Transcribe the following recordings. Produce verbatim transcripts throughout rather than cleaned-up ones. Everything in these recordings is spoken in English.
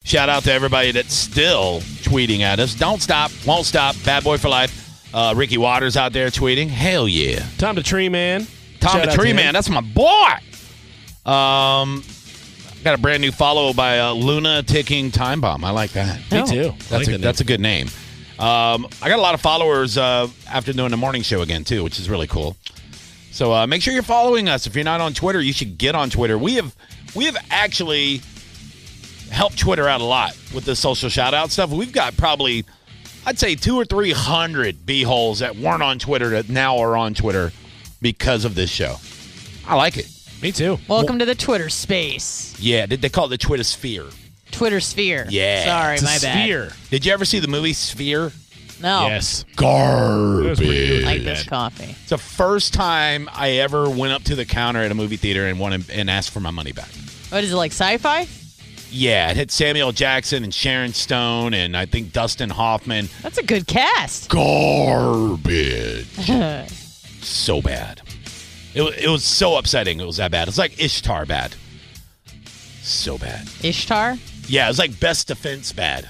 Shout out to everybody that's still tweeting at us. Don't stop, won't stop. Bad Boy for Life. Uh, Ricky Waters out there tweeting. Hell yeah. Tom the Tree Man. Tom Shout the out Tree to Man. him. That's my boy. Um, got a brand new follow by uh, Luna Ticking Time Bomb. I like that. Me too. That's, I like a, that that's a good name. Um, I got a lot of followers uh, after doing the morning show again, too, which is really cool. So uh, make sure you're following us. If you're not on Twitter, you should get on Twitter. We have we have actually helped Twitter out a lot with the social shout-out stuff. We've got probably, I'd say, two or three hundred b-holes that weren't on Twitter that now are on Twitter because of this show. I like it. Me too. Welcome to the Twitter space. Yeah, they, they call it the Twitter sphere. Twitter sphere. Yeah. Sorry, It's a my sphere. bad. Did you ever see the movie Sphere? No. Yes. Garbage. Like this coffee. It's the first time I ever went up to the counter at a movie theater and wanted and asked for my money back. What is it, like sci-fi? Yeah, it had Samuel Jackson and Sharon Stone and I think Dustin Hoffman. That's a good cast. Garbage. So bad. It, wa- it was so upsetting. It was that bad. It's like Ishtar bad. So bad. Ishtar? Yeah, it was like Best Defense bad.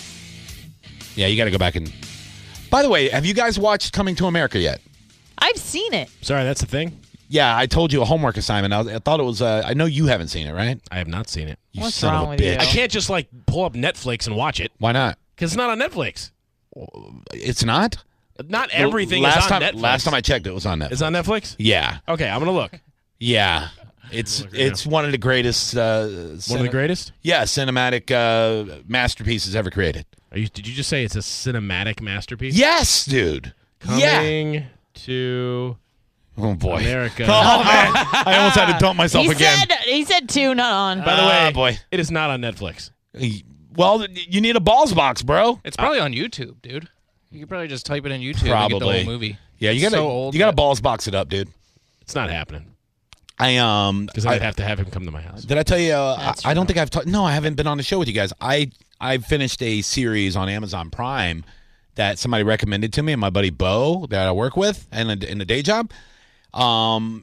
Yeah, you got to go back and... By the way, have you guys watched Coming to America yet? I've seen it. Sorry, that's the thing? Yeah, I told you a homework assignment. I, was, I thought it was... Uh, I know you haven't seen it, right? I have not seen it. You What's son wrong of a with you? bitch. I can't just, like, pull up Netflix and watch it. Why not? Because it's not on Netflix. It's not? Not everything last is on time, Netflix. Last time I checked, it was on Netflix. It's on Netflix? Yeah. Okay, I'm going to look. Yeah. It's Look right it's one of the greatest... Uh, One cine- of the greatest? Yeah, cinematic uh, masterpieces ever created. Are you? Did you just say it's a cinematic masterpiece? Yes, dude. Yeah. Coming to Oh, boy. America. Oh, man. I almost had to dump myself He again. said he said two, not on. By the way, Oh, boy. it is not on Netflix. Well, you need a balls box, bro. It's probably on YouTube, dude. You could probably just type it in YouTube and get the Probably. whole movie. Yeah, you It's gotta so old you gotta that- balls box it up, dude. It's not happening. I um Because I, I'd have to have him come to my house. did I tell you? Uh, I, That's I don't think I've talked. No, I haven't been on the show with you guys. I I finished a series on Amazon Prime that somebody recommended to me, and my buddy Bo that I work with, and in the day job. Um,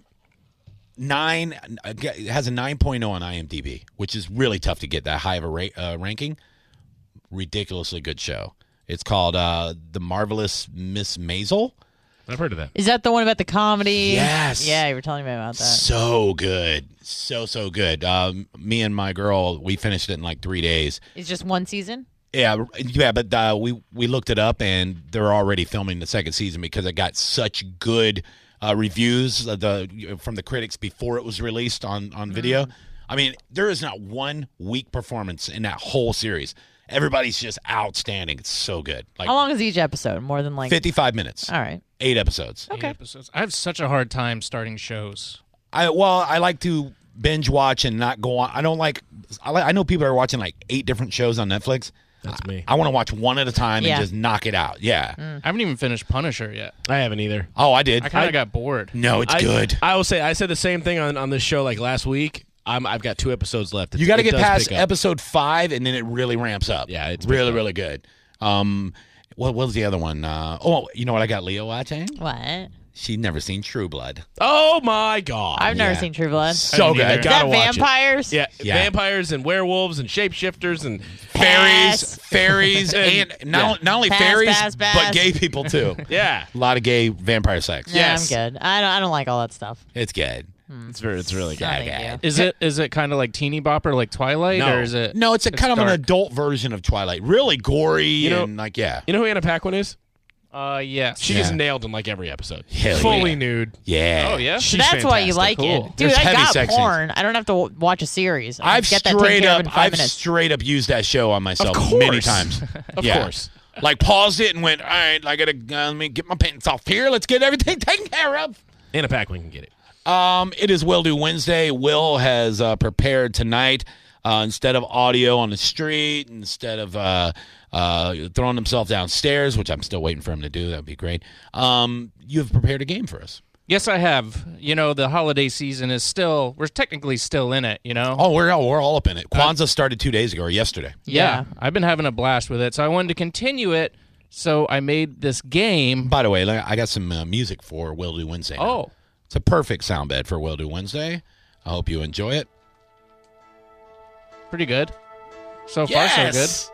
nine it has a nine point oh on IMDb, which is really tough to get that high of a ra- uh, ranking. Ridiculously good show. It's called uh, The Marvelous Miss Maisel. I've heard of that. Is that the one about the comedy? Yes. Yeah, you were telling me about that. So good. So, so good. Um, me and my girl, we finished it in like three days. It's just one season? Yeah, yeah, but uh, we, we looked it up, and they're already filming the second season because it got such good uh, reviews uh, the from the critics before it was released on, on video. Mm. I mean, there is not one weak performance in that whole series. Everybody's just outstanding. It's so good. Like How long is each episode? More than like... fifty-five minutes. All right. Eight episodes. Okay. Eight episodes. I have such a hard time starting shows. I well, I like to binge watch and not go on. I don't like. I like. I know people are watching like eight different shows on Netflix. That's me. I want to watch one at a time Yeah. and just knock it out. Yeah. I haven't even finished Punisher yet. I haven't either. Oh, I did. I kind I- of got bored. no, it's I, good. I will say, I said the same thing on, on this show like last week. I'm, I've got two episodes left. You got to It get does past pick up. episode five, and then it really ramps up. Yeah, it's really, picked up. really good. Um, what, what was the other one? Uh, oh, you know what I got Leo watching? What? She'd never seen True Blood. Oh, my God. I've never Yeah. seen True Blood. Is So didn't either. good. that Gotta watch it. vampires? Yeah, Yeah. vampires and werewolves and shapeshifters and Fairies, Pass. fairies, and not, not only Pass, fairies, pass, but pass. gay people too. yeah, A lot of gay vampire sex. Yeah, Yes. I'm good. I don't, I don't like all that stuff. It's good. it's very, it's really good. No, thank you. Is it is it kind of like teeny bopper, like Twilight, No. or is it? No, it's a kind of an dark. adult version of Twilight. Really gory know- and like yeah, You know who Anna Paquin is? Uh, yes. She Yeah. gets nailed in like every episode. Hell Fully yeah. nude. yeah. Oh yeah. She's That's why you fantastic. like Cool. it. Dude, There's I heavy got sex scenes. porn. I don't have to w- watch a series. I I've get that taken straight care of up, in five I've minutes. straight up used that show on myself Of many course. times. Of Yeah. course. Like paused it and went, all right, I gotta uh, let me get my pants off here. Let's get everything taken care of. Anna Paquin can get it. Um, it is Will Do Wednesday. Will has uh, prepared tonight uh, instead of audio on the street, instead of uh, uh, throwing himself downstairs, which I'm still waiting for him to do. That would be great. Um, you have prepared a game for us. Yes, I have. You know, the holiday season is still. We're technically still in it. You know. Oh, we're all, we're all up in it. Kwanzaa started two days ago or yesterday. yeah. Yeah. I've been having a blast with it, so I wanted to continue it. So I made this game. By the way, I got some uh, music for Will Do Wednesday. now. Oh, It's a perfect sound bed for Will Do Wednesday. I hope you enjoy it. pretty good. So far, so good. Yes!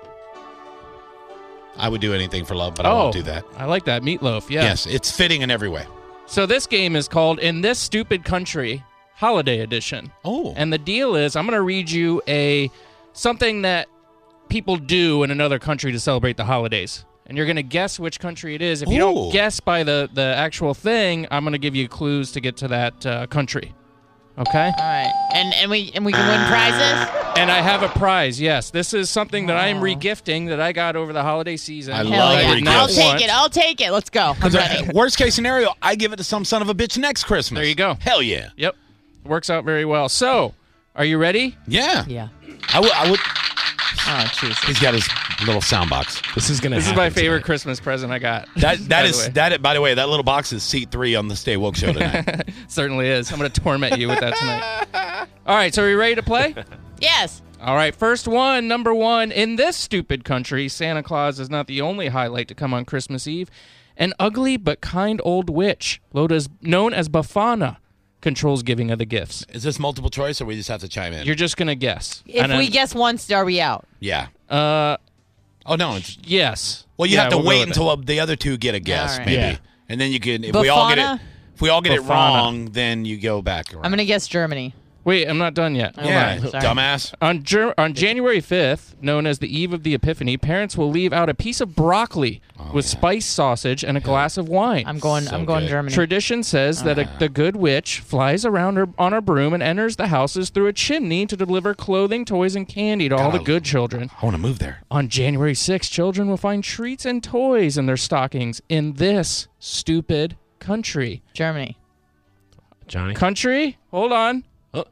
I would do anything for love, but I Oh, won't do that. I like that. Meatloaf, yeah. Yes, it's fitting in every way. So this game is called In This Stupid Country Holiday Edition. Oh. And the deal is I'm going to read you a something that people do in another country to celebrate the holidays. And you're going to guess which country it is. If you Ooh. don't guess by the, the actual thing, I'm going to give you clues to get to that uh, country. Okay? All right, and and we and we can win prizes. And I have a prize, yes. This is something that I am regifting that I got over the holiday season. I Hell love yeah! regifts. I'll Once. take it. I'll take it. Let's go. I'm ready. Worst case scenario, I give it to some son of a bitch next Christmas. There you go. Hell yeah. Yep. Works out very well. So, are you ready? Yeah. Yeah. I would. I would. Oh, jeez. He's got his little sound box. This is gonna. This is happen my favorite tonight. Christmas present I got. That by that the is way. that. By the way, that little box is seat three on the Stay Woke show tonight. Certainly is. I'm going to torment you with that tonight. All right, so are you ready to play? Yes. All right, first one, number one. In this stupid country, Santa Claus is not the only highlight to come on Christmas Eve. An ugly but kind old witch, known as Bafana, controls giving of the gifts. Is this multiple choice, or we just have to chime in? You're just going to guess. If And we then- guess once, are we out? yeah. Uh, Oh no. It's, yes. well, you Yeah, have to we'll go wait with until uh, the other two get a guess, All right. maybe, Yeah. and then you can. If we all get Bafana? it, if we all get it Bafana. wrong, then you go back. Around. I'm gonna guess Germany. it. Wait, I'm not done yet. yeah, Hold on, sorry. dumbass. On, Ger- on January fifth, known as the Eve of the Epiphany, parents will leave out a piece of broccoli with yeah. spiced sausage and a glass of wine. I'm going. So I'm going good. Germany. Tradition says that a, the good witch flies around her, on her broom and enters the houses through a chimney to deliver clothing, toys, and candy to all the God. good children. I want to move there. On January sixth, children will find treats and toys in their stockings in this stupid country. Germany. Johnny. Country? Hold on. Oh.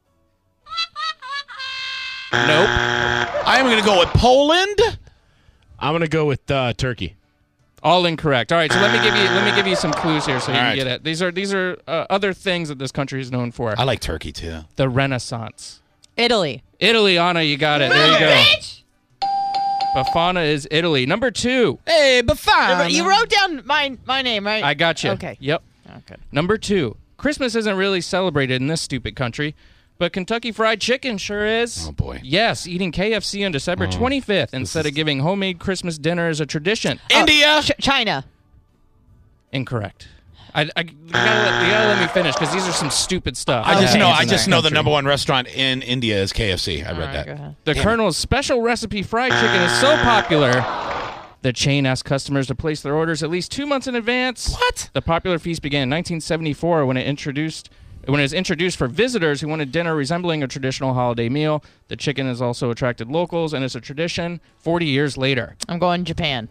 Nope. I am going to go with Poland. I'm gonna go with uh, Turkey. All incorrect. All right, so let me give you let me give you some clues here so you All can right. get it. These are these are uh, other things that this country is known for. I like Turkey too. The Renaissance. Italy. Italy, Anna, you got it. There you go. Bafana is Italy. Number two. Hey, Bafana. You wrote down my my name, right? I got you. Okay. Yep. Okay. Number two. Christmas isn't really celebrated in this stupid country, but Kentucky Fried Chicken sure is. Oh, boy. Yes, eating K F C on December twenty-fifth instead of giving homemade Christmas dinner as a tradition. India. Ch- China. Incorrect. I, I you, gotta let, you gotta let me finish because these are some stupid stuff. I just Okay. know. It's I in just that know the country. number one restaurant in India is K F C. I All read right, that. go ahead. The Damn Colonel's special recipe fried chicken is so popular, the chain asked customers to place their orders at least two months in advance. What? The popular feast began in nineteen seventy-four when it introduced when it was introduced for visitors who wanted dinner resembling a traditional holiday meal. The chicken has also attracted locals and is a tradition forty years later. I'm going Japan.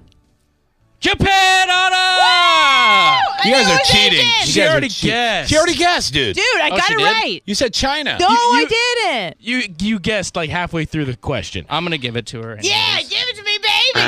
Japan, Anna! You guys I are was cheating. thinking. You She guys are already cheating. guessed. She already guessed, dude. Dude, I Oh, got she it did? right. You said China. No, you- I didn't. You you guessed like halfway through the question. I'm going to give it to her. Yeah, anyways. give it to me, baby.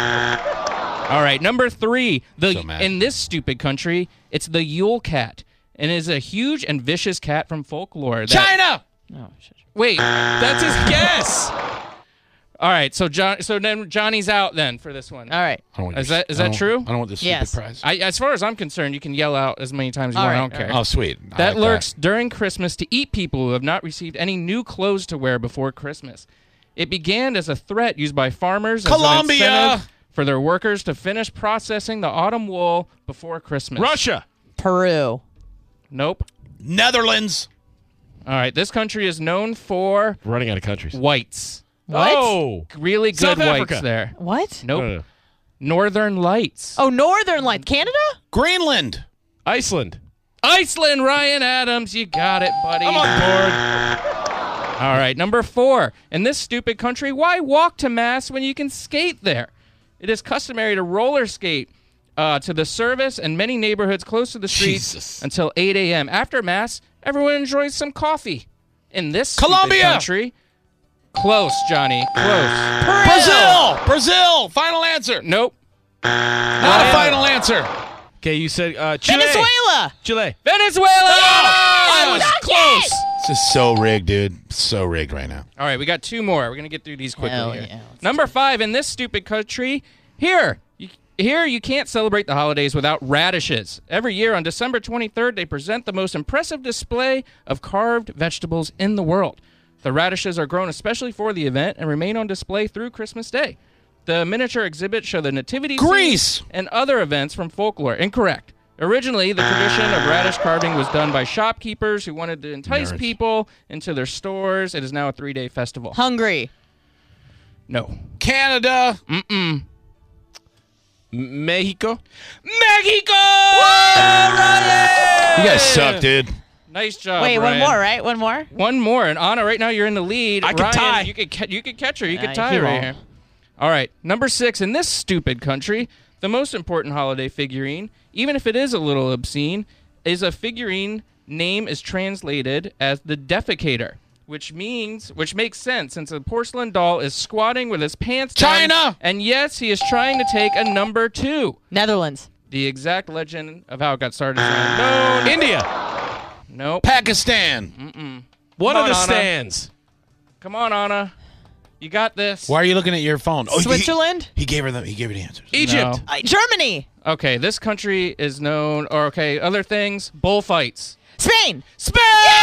All right, number three. The So mad. in this stupid country, it's the Yule cat, and is a huge and vicious cat from folklore. That, China. Oh, shit. Wait. That's his guess. All right, so John, so then Johnny's out then for this one. All right. I don't want Is your- that- is I that don't- true? I don't want this Yes. stupid prize. I, as far as I'm concerned, you can yell out as many times as you All want. right, I don't all care. right. Oh, sweet. I That like lurks during Christmas to eat people who have not received any new clothes to wear before Christmas. It began as a threat used by farmers as an Colombia! incentive for their workers to finish processing the autumn wool before Christmas. Russia. Peru. Nope. Netherlands. All right, this country is known for Running out of countries. whites. What? Oh. Really good South whites Africa. there. What? Nope. No, no, no. Northern Lights. Oh, Northern Lights. Canada? Greenland. Iceland. Iceland, Ryan Adams. You got it, buddy. I'm on board. All right, number four. In this stupid country, why walk to Mass when you can skate there? It is customary to roller skate uh, to the service and many neighborhoods close to the streets Jesus. until eight a.m. After Mass, everyone enjoys some coffee. In this stupid Colombia! country, close, Johnny, close. Brazil. Brazil. Final answer. Nope. Not a final answer. Okay, you said uh, Chile. Venezuela. Chile. Venezuela! I was Not close. yet. This is so rigged, dude. So rigged right now. All right, we got two more. We're going to get through these quickly Hell here. yeah, let's Number five, in this stupid country, here, you, here you can't celebrate the holidays without radishes. Every year on December twenty-third, they present the most impressive display of carved vegetables in the world. The radishes are grown especially for the event and remain on display through Christmas Day. The miniature exhibits show the nativity Greece. scene and other events from folklore. Incorrect. Originally, the tradition of radish carving was done by shopkeepers who wanted to entice Nerds. people into their stores. It is now a three-day festival. Hungry. No. Canada. Mm-mm. Mexico. Mexico! You guys suck, dude. Nice job, Wait, Ryan. one more, right? One more? One more. And Anna, right now you're in the lead. I could Ryan, tie. You could, ca- you could catch her. You Nah, could tie he her right won't. here. All right. Number six. In this stupid country, the most important holiday figurine, even if it is a little obscene, is a figurine name is translated as the defecator, which means, which makes sense since a porcelain doll is squatting with his pants down. China! And yes, he is trying to take a number two. Netherlands. The exact legend of how it got started is unknown. India. Nope. Pakistan. What Come are the on, Anna. stands? Come on, Anna. You got this. Why are you looking at your phone? Oh, he- Switzerland. He, gave her the. He gave her the answers. Egypt. No. Uh, Germany. Okay, this country is known, or okay, other things, bullfights. Spain. Spain!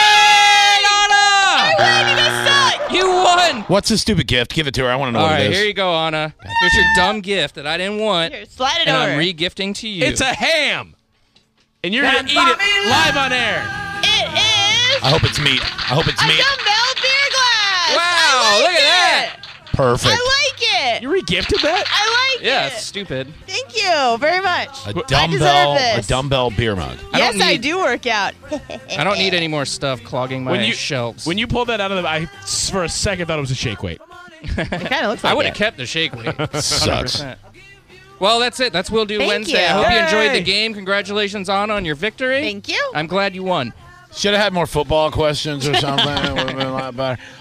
I Anna! win. You guys suck. You won! What's the stupid gift? Give it to her. I want to know All what right, it is. here you go, Anna. Here's your dumb gift that I didn't want, Here, slide it and over. I'm re-gifting to you. It's a ham. And you're going to eat it live on air. It is I hope it's meat. I hope it's a meat. dumbbell beer glass. Wow, I like look at it. Perfect. I like it. You re-gifted that? I like yeah, it. it's stupid. Thank you very much. A I dumbbell. deserve A this. dumbbell beer mug. I Yes, don't I need- do work out. I don't need any more stuff clogging my When you shelves. when you pulled that out of the, I for a second thought it was a shake weight. It kind of looks like I would have it. kept the shake weight. one hundred Sucks. percent. Well, that's it. That's We'll Do Thank Wednesday. you. I hope you enjoyed Yay. the game. Congratulations, Anna, on your victory. Thank you. I'm glad you won. Should have had more football questions or something. It would have been a lot better.